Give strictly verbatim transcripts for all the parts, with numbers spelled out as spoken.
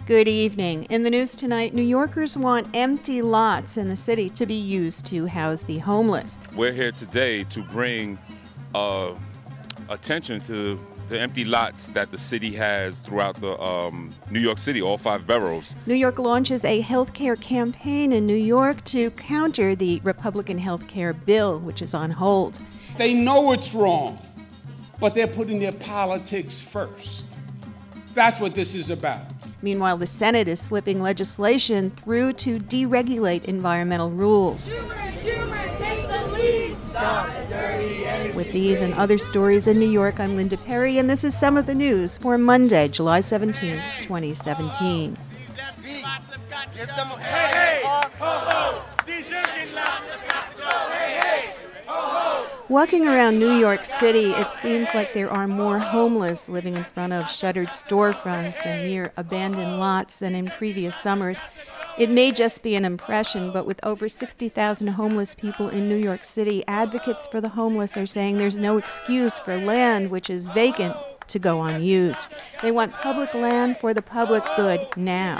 Good evening. In the news tonight, New Yorkers want empty lots in the city to be used to house the homeless. We're here today to bring uh, attention to the empty lots that the city has throughout the um, New York City, all five boroughs. New York launches a healthcare campaign in New York to counter the Republican healthcare bill, which is on hold. They know it's wrong, but they're putting their politics first. That's what this is about. Meanwhile, the Senate is slipping legislation through to deregulate environmental rules. Schumer, Schumer, take the lead. Stop the dirty energy. With these and other stories in New York, I'm Linda Perry, and this is some of the news for Monday, July seventeenth, twenty seventeen. These empty lots have got to go. Hey, hey, ho, ho. These empty lots have got to go. Hey, hey, ho, ho. Walking around New York City, it seems like there are more homeless living in front of shuttered storefronts and near abandoned lots than in previous summers. It may just be an impression, but with over sixty thousand homeless people in New York City, advocates for the homeless are saying there's no excuse for land which is vacant to go unused. They want public land for the public good now.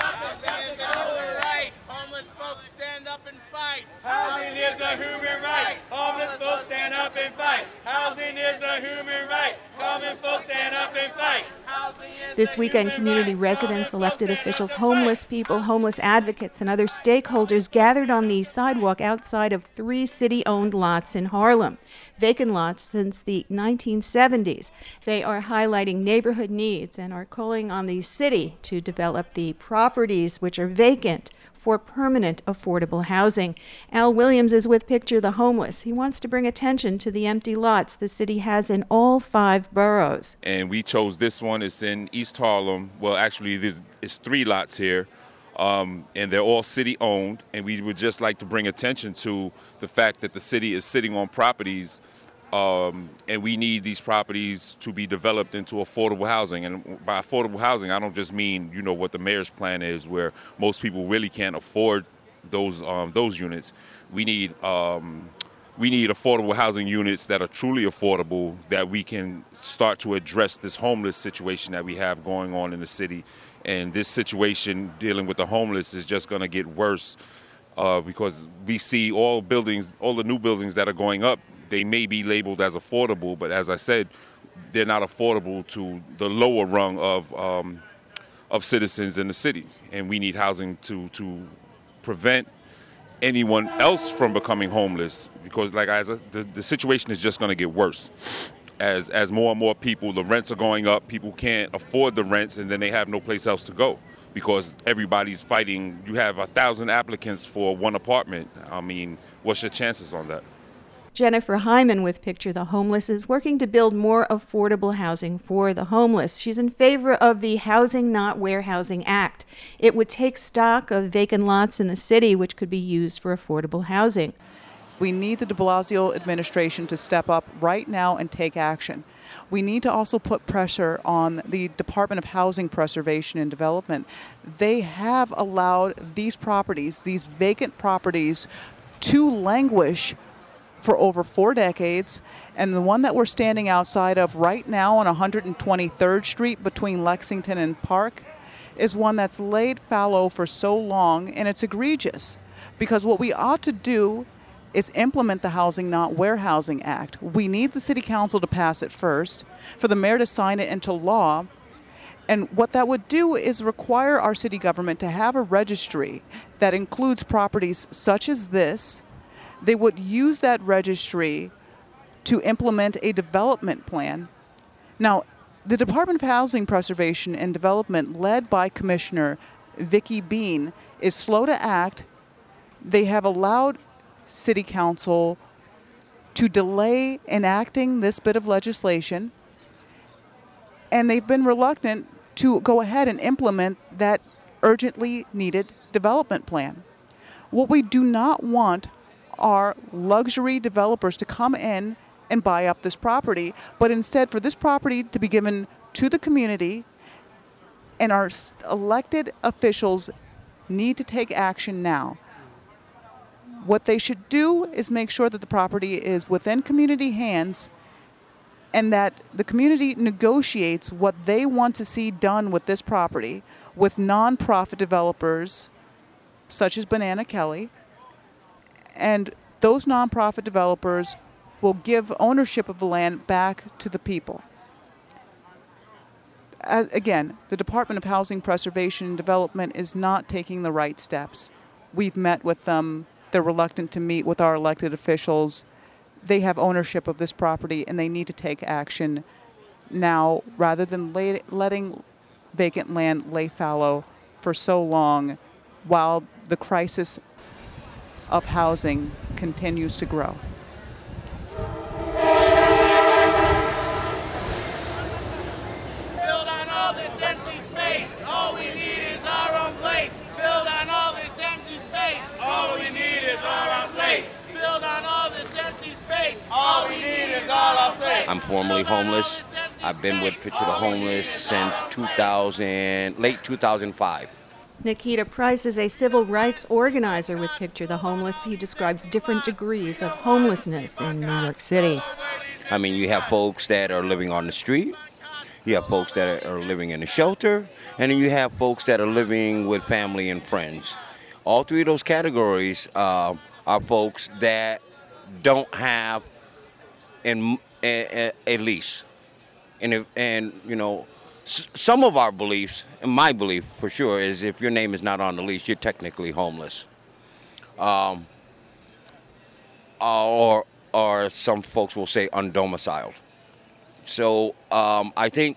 Homeless folks stand up and fight. Housing is a human right. Homeless folks stand up and fight. Housing is a human right. Common folks stand up and fight. This weekend, community residents, elected officials, homeless people, homeless advocates, and other stakeholders gathered on the sidewalk outside of three city-owned lots in Harlem, vacant lots since the nineteen seventies. They are highlighting neighborhood needs and are calling on the city to develop the properties which are vacant for permanent affordable housing. Al Williams is with Picture the Homeless. He wants to bring attention to the empty lots the city has in all five boroughs. And we chose this one. It's in East Harlem. Well, actually, there's it's three lots here, um, and they're all city-owned. And we would just like to bring attention to the fact that the city is sitting on properties, um, and we need these properties to be developed into affordable housing. And by affordable housing, I don't just mean, you know, what the mayor's plan is, where most people really can't afford those um, those units. We need um, we need affordable housing units that are truly affordable, that we can start to address this homeless situation that we have going on in the city. And this situation dealing with the homeless is just going to get worse uh, because we see all buildings, all the new buildings that are going up, they may be labeled as affordable, but as I said, they're not affordable to the lower rung of um, of citizens in the city. And we need housing to to prevent anyone else from becoming homeless, because like as a, the, the situation is just going to get worse. As as more and more people, the rents are going up, people can't afford the rents, and then they have no place else to go because everybody's fighting. You have a thousand applicants for one apartment. I mean, what's your chances on that? Jennifer Hyman with Picture the Homeless is working to build more affordable housing for the homeless. She's in favor of the Housing Not Warehousing Act. It would take stock of vacant lots in the city which could be used for affordable housing. We need the de Blasio administration to step up right now and take action. We need to also put pressure on the Department of Housing Preservation and Development. They have allowed these properties, these vacant properties, to languish for over four decades, and the one that we're standing outside of right now on one hundred twenty-third Street between Lexington and Park is one that's laid fallow for so long, and it's egregious, because what we ought to do is implement the Housing Not Warehousing Act. We need the City Council to pass it first, for the mayor to sign it into law, and what that would do is require our city government to have a registry that includes properties such as this. They would use that registry to implement a development plan. Now, the Department of Housing Preservation and Development, led by Commissioner Vicki Bean, is slow to act. They have allowed City Council to delay enacting this bit of legislation, and they've been reluctant to go ahead and implement that urgently needed development plan. What we do not want are luxury developers to come in and buy up this property, but instead for this property to be given to the community, and our elected officials need to take action now. What they should do is make sure that the property is within community hands and that the community negotiates what they want to see done with this property with nonprofit developers such as Banana Kelly, and those nonprofit developers will give ownership of the land back to the people. As, again, the Department of Housing Preservation and Development is not taking the right steps. We've met with them. They're reluctant to meet with our elected officials. They have ownership of this property, and they need to take action now rather than lay, letting vacant land lay fallow for so long while the crisis of housing continues to grow. Build on all this empty space. All we need is our own place. Build on all this empty space. All we need is our own space. Build on all this empty space. All we need is our own space. I'm formerly homeless. I've been with Picture the Homeless since two thousand, late two thousand five. Nikita Price is a civil rights organizer with Picture the Homeless. He describes different degrees of homelessness in New York City. I mean, you have folks that are living on the street, you have folks that are living in a shelter, and then you have folks that are living with family and friends. All three of those categories uh, are folks that don't have an, a, a lease. And, if, and, you know, s- some of our beliefs, and my belief for sure, is if your name is not on the lease, you're technically homeless. Um, or, or some folks will say undomiciled. So um, I think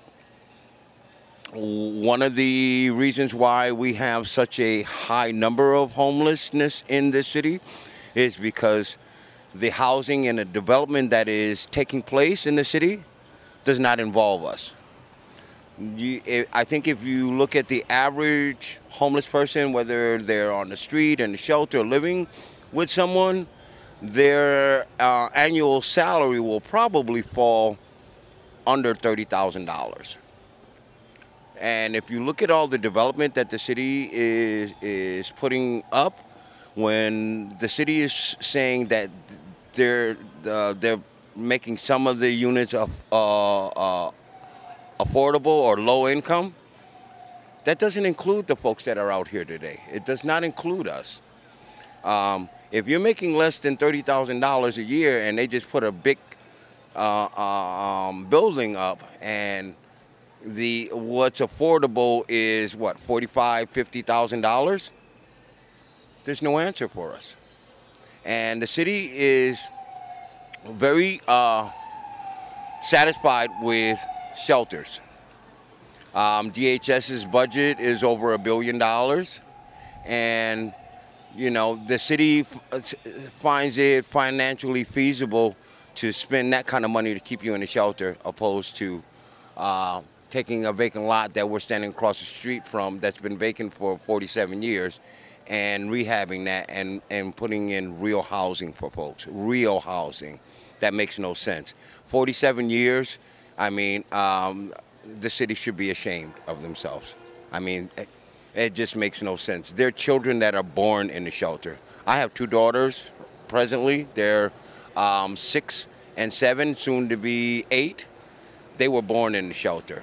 one of the reasons why we have such a high number of homelessness in this city is because the housing and the development that is taking place in the city does not involve us. You, I think if you look at the average homeless person, whether they're on the street, in the shelter, living with someone, their uh, annual salary will probably fall under thirty thousand dollars. And if you look at all the development that the city is is putting up, when the city is saying that they're uh, they're making some of the units of uh, uh, affordable or low income, that doesn't include the folks that are out here today. It does not include us. Um, if you're making less than thirty thousand dollars a year and they just put a big uh, uh, um, building up, and the what's affordable is what, forty-five thousand dollars, fifty thousand dollars, there's no answer for us. And the city is very uh, satisfied with shelters. Um, DHS's budget is over a billion dollars, and you know the city f- finds it financially feasible to spend that kind of money to keep you in a shelter, opposed to uh, taking a vacant lot that we're standing across the street from that's been vacant for forty-seven years and rehabbing that and, and putting in real housing for folks, real housing. That makes no sense. forty-seven years, I mean, um, the city should be ashamed of themselves. I mean, it, it just makes no sense. There are children that are born in the shelter. I have two daughters presently. They're um, six and seven, soon to be eight. They were born in the shelter.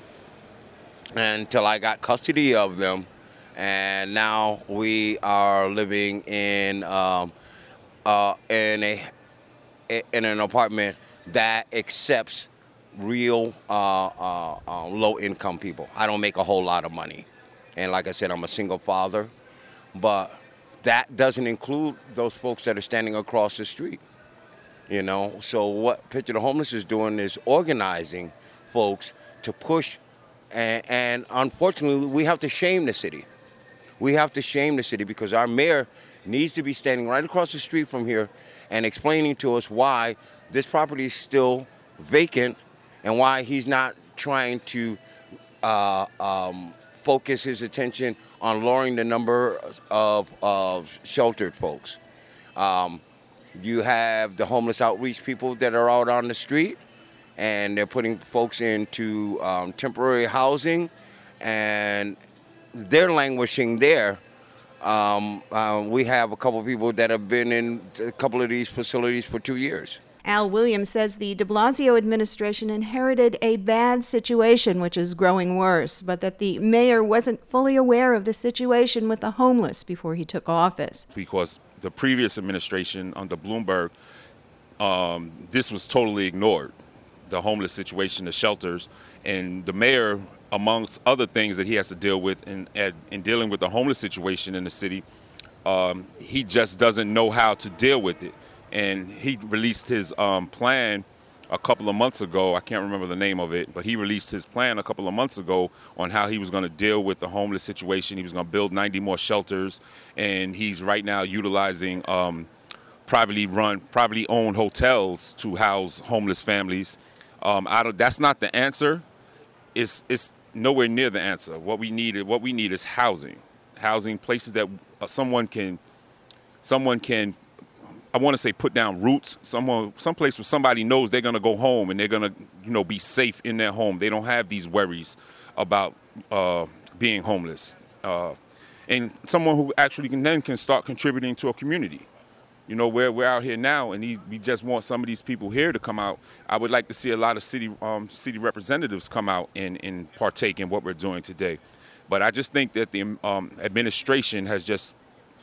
Until I got custody of them, and now we are living in um, uh, in a in an apartment that accepts real uh, uh, uh, low-income people. I don't make a whole lot of money, and like I said, I'm a single father, but that doesn't include those folks that are standing across the street. You know, so what Picture the Homeless is doing is organizing folks to push. And, and unfortunately, we have to shame the city. We have to shame the city because our mayor needs to be standing right across the street from here and explaining to us why this property is still vacant and why he's not trying to uh, um, focus his attention on lowering the number of, of sheltered folks. Um, you have the homeless outreach people that are out on the street, and they're putting folks into um, temporary housing, and they're languishing there. Um, uh, we have a couple of people that have been in a couple of these facilities for two years. Al Williams says the de Blasio administration inherited a bad situation, which is growing worse, but that the mayor wasn't fully aware of the situation with the homeless before he took office. Because the previous administration under Bloomberg, um, this was totally ignored, the homeless situation, the shelters, and the mayor, amongst other things that he has to deal with in, in dealing with the homeless situation in the city, um, he just doesn't know how to deal with it. And he released his um, plan a couple of months ago. I can't remember the name of it, but he released his plan a couple of months ago on how he was going to deal with the homeless situation. He was going to build ninety more shelters, and he's right now utilizing um, privately run, privately owned hotels to house homeless families. Um, I don't, that's not the answer. It's it's nowhere near the answer. What we need, what we need is housing, housing places that uh, someone can, someone can. I want to say put down roots, someone, someplace where somebody knows they're going to go home and they're going to, you know, be safe in their home. They don't have these worries about uh, being homeless. Uh, and someone who actually can then can start contributing to a community. You know, we're, we're out here now, and we just want some of these people here to come out. I would like to see a lot of city um, city representatives come out and, and partake in what we're doing today. But I just think that the um, administration has just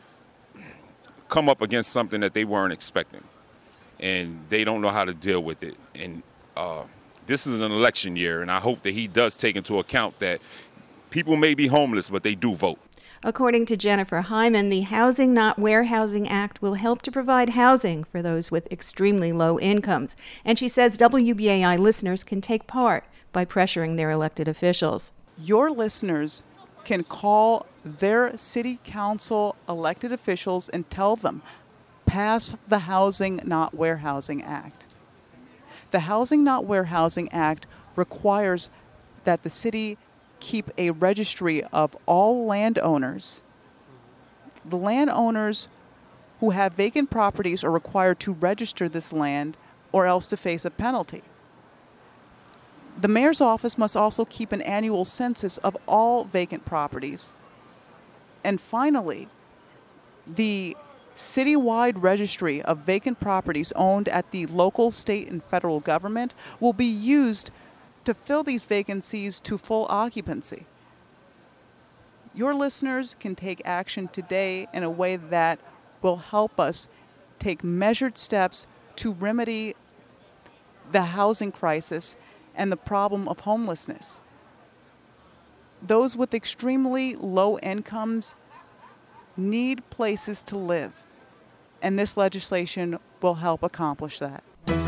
come up against something that they weren't expecting, and they don't know how to deal with it. And uh, this is an election year, and I hope that he does take into account that people may be homeless, but they do vote. According to Jennifer Hyman, the Housing Not Warehousing Act will help to provide housing for those with extremely low incomes. And she says W B A I listeners can take part by pressuring their elected officials. Your listeners can call their city council elected officials and tell them, pass the Housing Not Warehousing Act. The Housing Not Warehousing Act requires that the city keep a registry of all landowners. The landowners who have vacant properties are required to register this land or else to face a penalty. The mayor's office must also keep an annual census of all vacant properties. And finally, the citywide registry of vacant properties owned at the local, state, and federal government will be used to fill these vacancies to full occupancy. Your listeners can take action today in a way that will help us take measured steps to remedy the housing crisis and the problem of homelessness. Those with extremely low incomes need places to live, and this legislation will help accomplish that.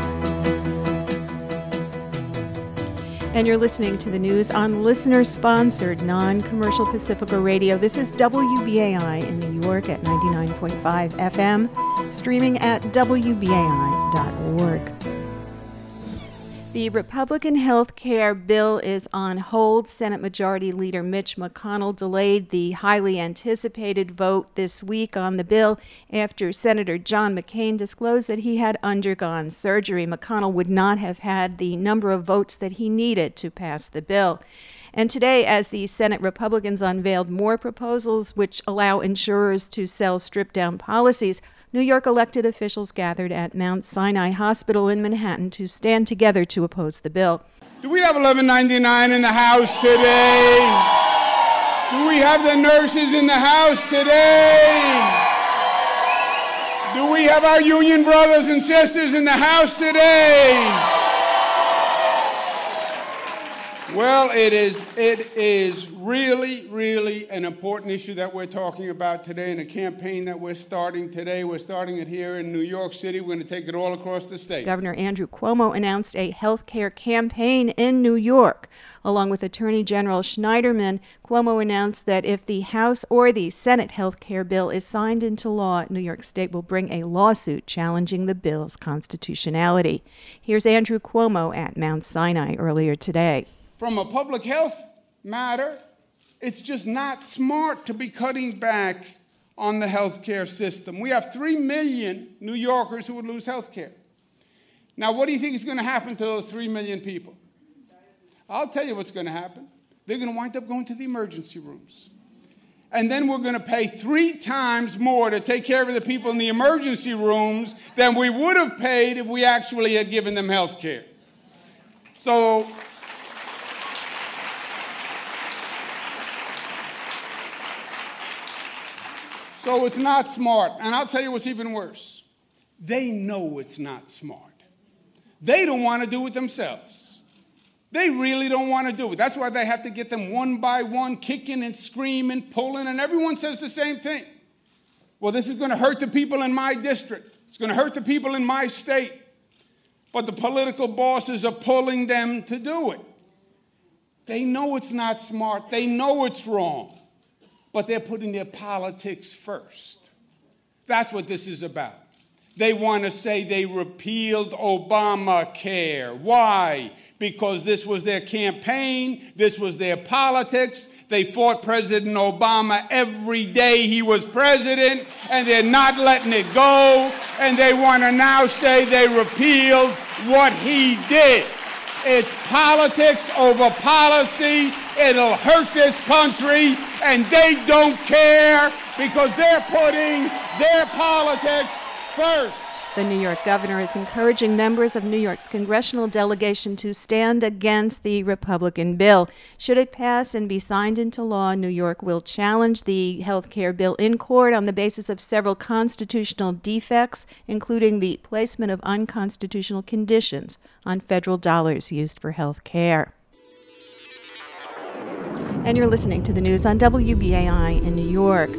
And you're listening to the news on listener-sponsored, non-commercial Pacifica Radio. This is W B A I in New York at ninety-nine point five F M, streaming at W B A I dot org. The Republican health care bill is on hold. Senate Majority Leader Mitch McConnell delayed the highly anticipated vote this week on the bill after Senator John McCain disclosed that he had undergone surgery. McConnell would not have had the number of votes that he needed to pass the bill. And today, as the Senate Republicans unveiled more proposals which allow insurers to sell stripped-down policies, New York elected officials gathered at Mount Sinai Hospital in Manhattan to stand together to oppose the bill. Do we have eleven ninety-nine in the House today? Do we have the nurses in the House today? Do we have our union brothers and sisters in the House today? Well, it is, it is really, really an important issue that we're talking about today, and a campaign that we're starting today. We're starting it here in New York City. We're going to take it all across the state. Governor Andrew Cuomo announced a health care campaign in New York. Along with Attorney General Schneiderman, Cuomo announced that if the House or the Senate health care bill is signed into law, New York State will bring a lawsuit challenging the bill's constitutionality. Here's Andrew Cuomo at Mount Sinai earlier today. From a public health matter, it's just not smart to be cutting back on the health care system. We have three million New Yorkers who would lose health care. Now, what do you think is going to happen to those three million people? I'll tell you what's going to happen. They're going to wind up going to the emergency rooms. And then we're going to pay three times more to take care of the people in the emergency rooms than we would have paid if we actually had given them health care. So So it's not smart. And I'll tell you what's even worse. They know it's not smart. They don't want to do it themselves. They really don't want to do it. That's why they have to get them one by one, kicking and screaming, pulling, and everyone says the same thing. Well, this is going to hurt the people in my district. It's going to hurt the people in my state. But the political bosses are pulling them to do it. They know it's not smart. They know it's wrong. But they're putting their politics first. That's what this is about. They want to say they repealed Obamacare. Why? Because this was their campaign. This was their politics. They fought President Obama every day he was president, and they're not letting it go. And they want to now say they repealed what he did. It's politics over policy. It'll hurt this country, and they don't care because they're putting their politics first. The New York governor is encouraging members of New York's congressional delegation to stand against the Republican bill. Should it pass and be signed into law, New York will challenge the health care bill in court on the basis of several constitutional defects, including the placement of unconstitutional conditions on federal dollars used for health care. And you're listening to the news on W B A I in New York.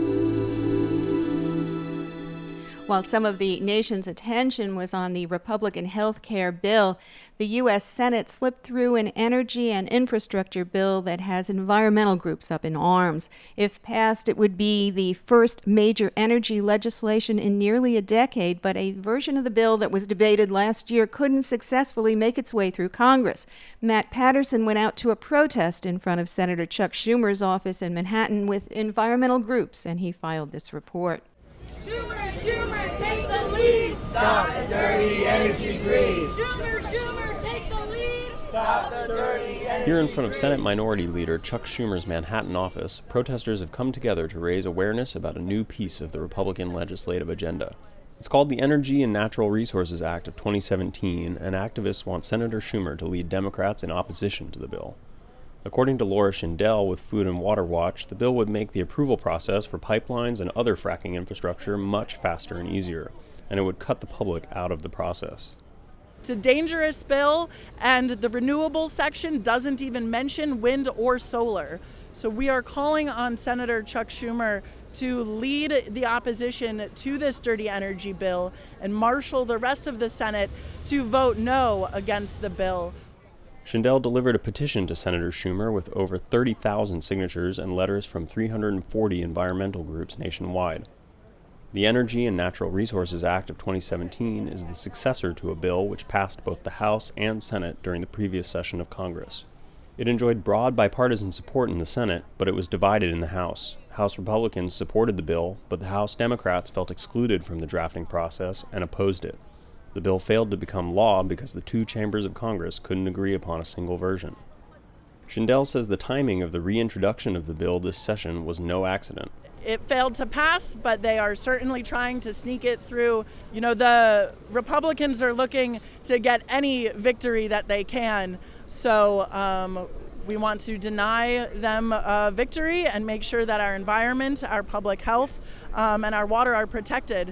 While some of the nation's attention was on the Republican health care bill, the U S Senate slipped through an energy and infrastructure bill that has environmental groups up in arms. If passed, it would be the first major energy legislation in nearly a decade, but a version of the bill that was debated last year couldn't successfully make its way through Congress. Matt Patterson went out to a protest in front of Senator Chuck Schumer's office in Manhattan with environmental groups, and he filed this report. Schumer, Schumer, take the lead! Stop the dirty energy greed! Schumer, Schumer, take the lead! Stop the dirty energy Here in front of Senate Minority Leader Chuck Schumer's Manhattan office, protesters have come together to raise awareness about a new piece of the Republican legislative agenda. It's called the Energy and Natural Resources Act of twenty seventeen, and activists want Senator Schumer to lead Democrats in opposition to the bill. According to Laura Schindel with Food and Water Watch, the bill would make the approval process for pipelines and other fracking infrastructure much faster and easier, and it would cut the public out of the process. It's a dangerous bill, and the renewables section doesn't even mention wind or solar. So we are calling on Senator Chuck Schumer to lead the opposition to this dirty energy bill and marshal the rest of the Senate to vote no against the bill. Schindel delivered a petition to Senator Schumer with over thirty thousand signatures and letters from three hundred forty environmental groups nationwide. The Energy and Natural Resources Act of twenty seventeen is the successor to a bill which passed both the House and Senate during the previous session of Congress. It enjoyed broad bipartisan support in the Senate, but it was divided in the House. House Republicans supported the bill, but the House Democrats felt excluded from the drafting process and opposed it. The bill failed to become law because the two chambers of Congress couldn't agree upon a single version. Schindel says the timing of the reintroduction of the bill this session was no accident. It failed to pass, but they are certainly trying to sneak it through. You know, the Republicans are looking to get any victory that they can. So um, we want to deny them uh, victory and make sure that our environment, our public health, um, and our water are protected.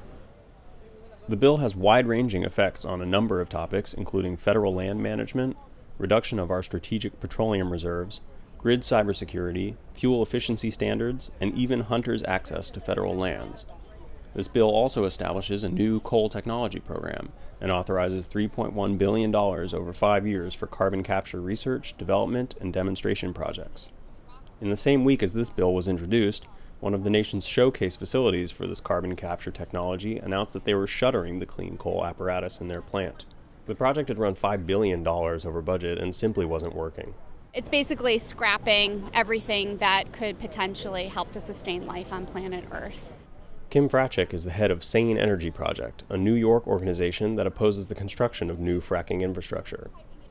The bill has wide-ranging effects on a number of topics, including federal land management, reduction of our strategic petroleum reserves, grid cybersecurity, fuel efficiency standards, and even hunters' access to federal lands. This bill also establishes a new coal technology program and authorizes three point one billion dollars over five years for carbon capture research, development, and demonstration projects. In the same week as this bill was introduced, one of the nation's showcase facilities for this carbon capture technology announced that they were shuttering the clean coal apparatus in their plant. The project had run five billion dollars over budget and simply wasn't working. It's basically scrapping everything that could potentially help to sustain life on planet Earth. Kim Frachik is the head of Sane Energy Project, a New York organization that opposes the construction of new fracking infrastructure.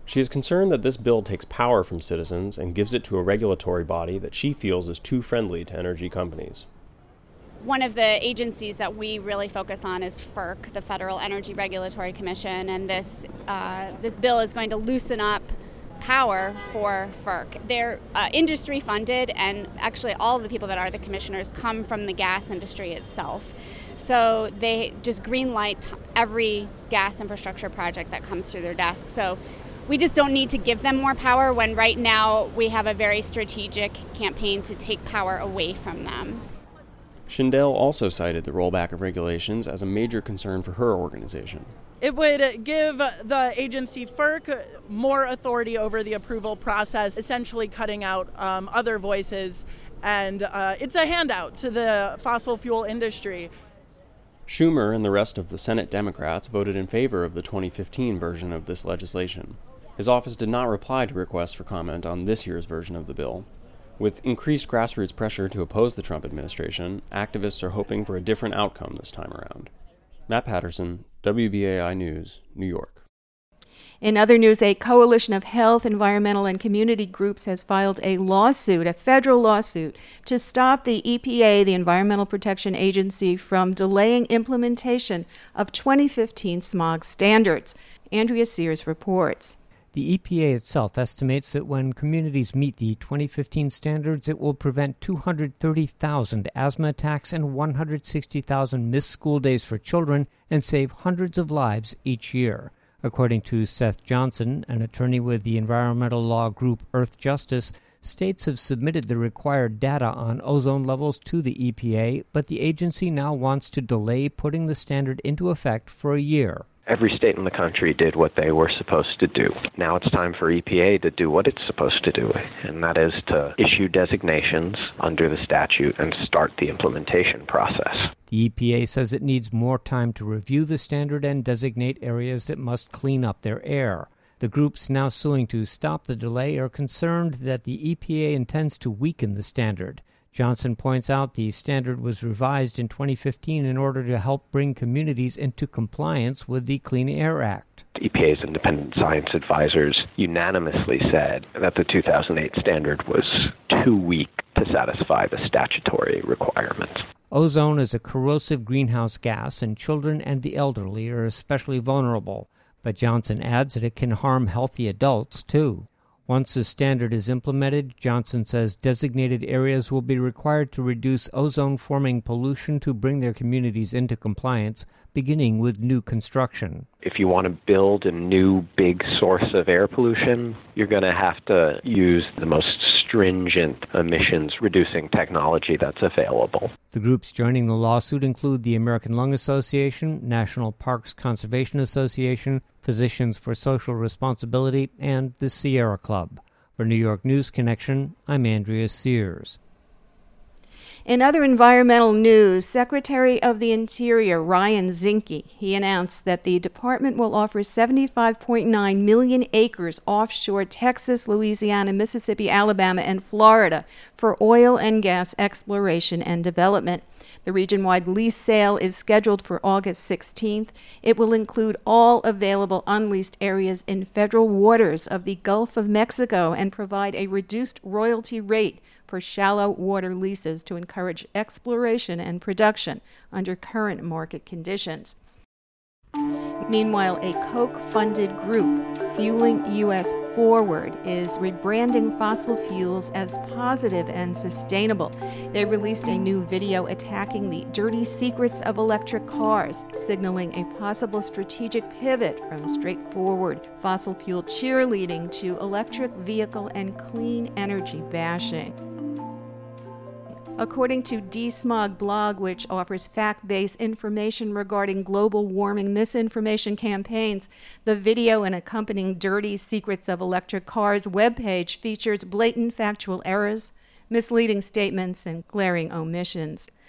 She is concerned that this bill takes power from citizens and gives it to a regulatory body that she feels is too friendly to energy companies. One of the agencies that we really focus on is F E R C, the Federal Energy Regulatory Commission, and this uh, this bill is going to loosen up power for F E R C. They're uh, industry funded, and actually all of the people that are the commissioners come from the gas industry itself. So they just greenlight every gas infrastructure project that comes through their desk. So we just don't need to give them more power when right now we have a very strategic campaign to take power away from them. Schindel also cited the rollback of regulations as a major concern for her organization. It would give the agency F E R C more authority over the approval process, essentially cutting out um, other voices, and uh, it's a handout to the fossil fuel industry. Schumer and the rest of the Senate Democrats voted in favor of the twenty fifteen version of this legislation. His office did not reply to requests for comment on this year's version of the bill. With increased grassroots pressure to oppose the Trump administration, activists are hoping for a different outcome this time around. Matt Patterson, W B A I News, New York. In other news, a coalition of health, environmental, and community groups has filed a lawsuit, a federal lawsuit, to stop the E P A, the Environmental Protection Agency, from delaying implementation of twenty fifteen smog standards. Andrea Sears reports. The E P A itself estimates that when communities meet the twenty fifteen standards, it will prevent two hundred thirty thousand asthma attacks and one hundred sixty thousand missed school days for children and save hundreds of lives each year. According to Seth Johnson, an attorney with the environmental law group Earth Justice, states have submitted the required data on ozone levels to the E P A, but the agency now wants to delay putting the standard into effect for a year. Every state in the country did what they were supposed to do. Now it's time for E P A to do what it's supposed to do, and that is to issue designations under the statute and start the implementation process. The E P A says it needs more time to review the standard and designate areas that must clean up their air. The groups now suing to stop the delay are concerned that the E P A intends to weaken the standard. Johnson points out the standard was revised in twenty fifteen in order to help bring communities into compliance with the Clean Air Act. E P A's independent science advisors unanimously said that the two thousand eight standard was too weak to satisfy the statutory requirements. Ozone is a corrosive greenhouse gas, and children and the elderly are especially vulnerable. But Johnson adds that it can harm healthy adults, too. Once the standard is implemented, Johnson says designated areas will be required to reduce ozone-forming pollution to bring their communities into compliance, beginning with new construction. If you want to build a new big source of air pollution, you're going to have to use the most stringent emissions-reducing technology that's available. The groups joining the lawsuit include the American Lung Association, National Parks Conservation Association, Physicians for Social Responsibility, and the Sierra Club. For New York News Connection, I'm Andrea Sears. In other environmental news, Secretary of the Interior Ryan Zinke, he announced that the department will offer seventy-five point nine million acres offshore Texas, Louisiana, Mississippi, Alabama, and Florida for oil and gas exploration and development. The region-wide lease sale is scheduled for August sixteenth. It will include all available unleased areas in federal waters of the Gulf of Mexico and provide a reduced royalty rate for shallow water leases to encourage exploration and production under current market conditions. Meanwhile, a Koch-funded group, Fueling U S Forward, is rebranding fossil fuels as positive and sustainable. They released a new video attacking the dirty secrets of electric cars, signaling a possible strategic pivot from straightforward fossil fuel cheerleading to electric vehicle and clean energy bashing. According to DeSmog blog, which offers fact-based information regarding global warming misinformation campaigns, the video and accompanying Dirty Secrets of Electric Cars webpage features blatant factual errors, misleading statements, and glaring omissions.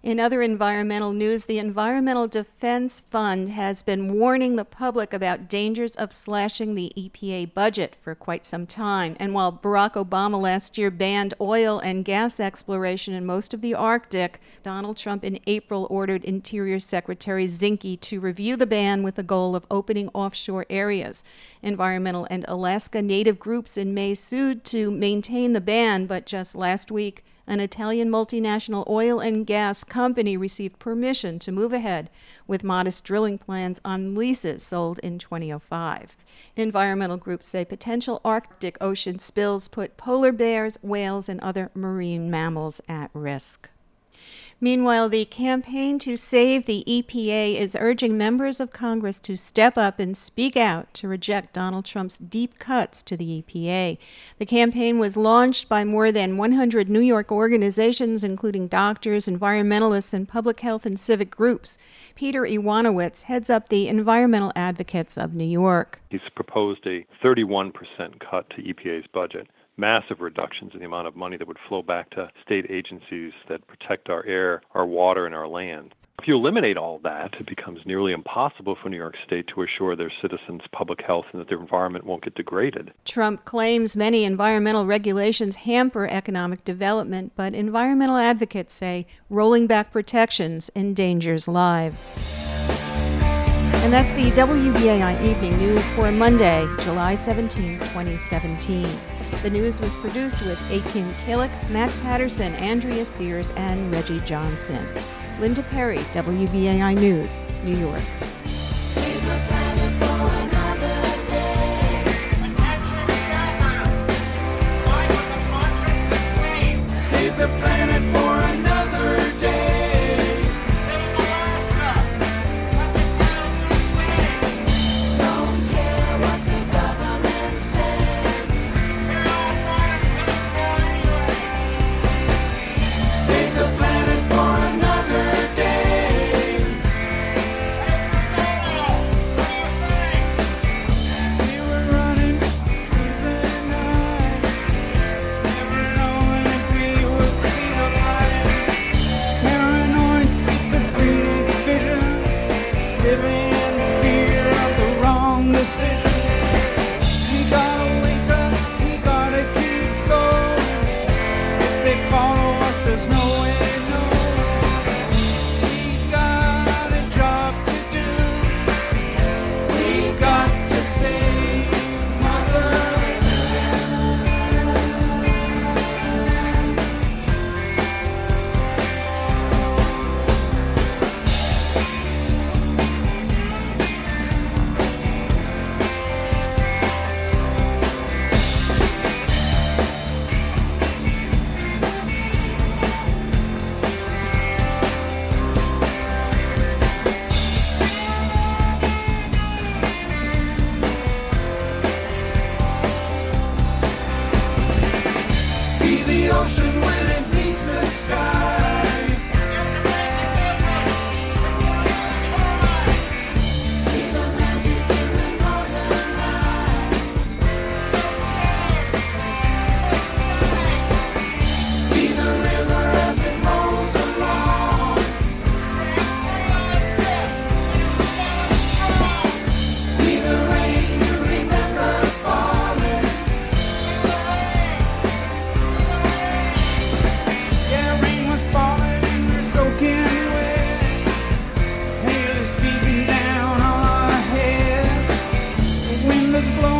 In other environmental news, the Environmental Defense Fund has been warning the public about dangers of slashing the E P A budget for quite some time. And while Barack Obama last year banned oil and gas exploration in most of the Arctic, Donald Trump in April ordered Interior Secretary Zinke to review the ban with the goal of opening offshore areas. Environmental and Alaska Native groups in May sued to maintain the ban, but just last week, an Italian multinational oil and gas company received permission to move ahead with modest drilling plans on leases sold in twenty oh five. Environmental groups say potential Arctic Ocean spills put polar bears, whales, and other marine mammals at risk. Meanwhile, the Campaign to Save the E P A is urging members of Congress to step up and speak out to reject Donald Trump's deep cuts to the E P A. The campaign was launched by more than one hundred New York organizations, including doctors, environmentalists, and public health and civic groups. Peter Iwanowitz heads up the Environmental Advocates of New York. He's proposed a thirty-one percent cut to E P A's budget. Massive reductions in the amount of money that would flow back to state agencies that protect our air, our water, and our land. If you eliminate all that, it becomes nearly impossible for New York State to assure their citizens public health and that their environment won't get degraded. Trump claims many environmental regulations hamper economic development, but environmental advocates say rolling back protections endangers lives. And that's the W B A I Evening News for Monday, July seventeenth, twenty seventeen. The news was produced with Akim Killick, Matt Patterson, Andrea Sears, and Reggie Johnson. Linda Perry, W B A I News, New York. Save the planet for another day. Don't care what the government says. Save the planet for another day. We were running through the night, never knowing if we would see the light. Paranoid, schizophrenic vision, living in fear of the wrong decision. We gotta wake up, we gotta keep going. If they follow us, there's no way, no. We got a job to do. We got to save Mother be the ocean when it meets the sky. Be the magic in the northern light. Be the river as it rolls along. Be the rain you remember falling. Yeah, rain was falling and we're soaking wet. Hail is beating down on our head. The wind is blowing.